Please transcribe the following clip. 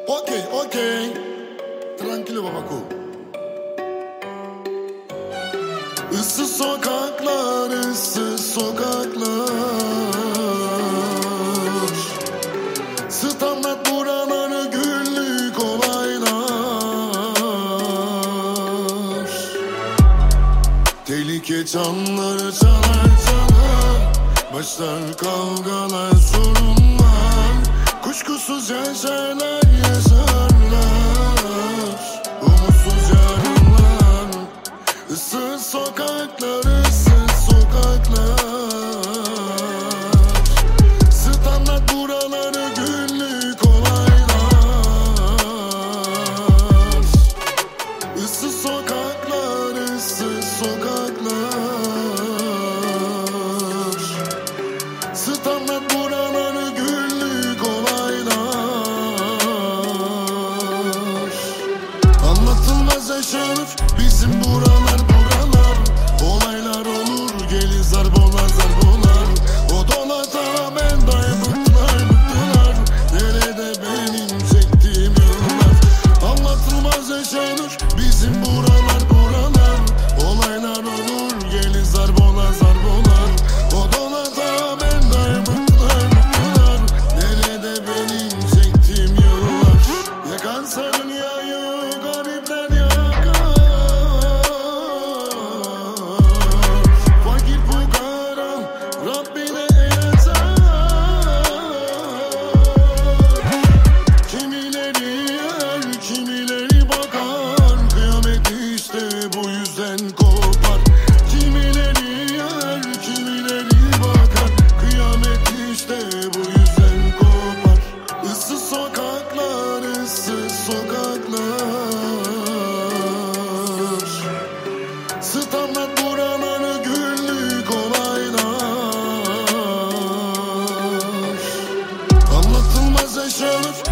Ok. Tranquilo babako. Issız sokaklar, ıssız sokaklar. Standart buraları günlük olaylar. Tehlike çanları çalar. Başlar kavgalar, sorunlar. Kuşkusuz yaşarlar. Umutsuz yarınlar. Issız sokaklar, ıssız sokaklar. Standart buraları günlük olaylar. Issız sokaklar, ıssız sokaklar. Standart buraları günlük olaylar. Anlatılmaz yaşanır bizim buralar. Olaylar olur, gelir zarbolar. O dolata ben bıktılar. Nerede benim çektiğim yıllar? Anlatılmaz yaşanır bizim buralar. Olaylar olur, gelir zarbolar. O dolata ben bıktılar. Nerede benim çektiğim yıllar? Yakansa dünyayı garipler yakar. Fakir fukara Rabbine yeter. Kimileri yer, kimileri bakar. Kıyamet işte bu yüzden kopar. Kimileri yer, kimileri bakar. Kıyamet işte bu yüzden kopar. Issız sokaklar, ıssız sokaklar. Standart buraları günlük olaylar. Anlatılmaz yaşanır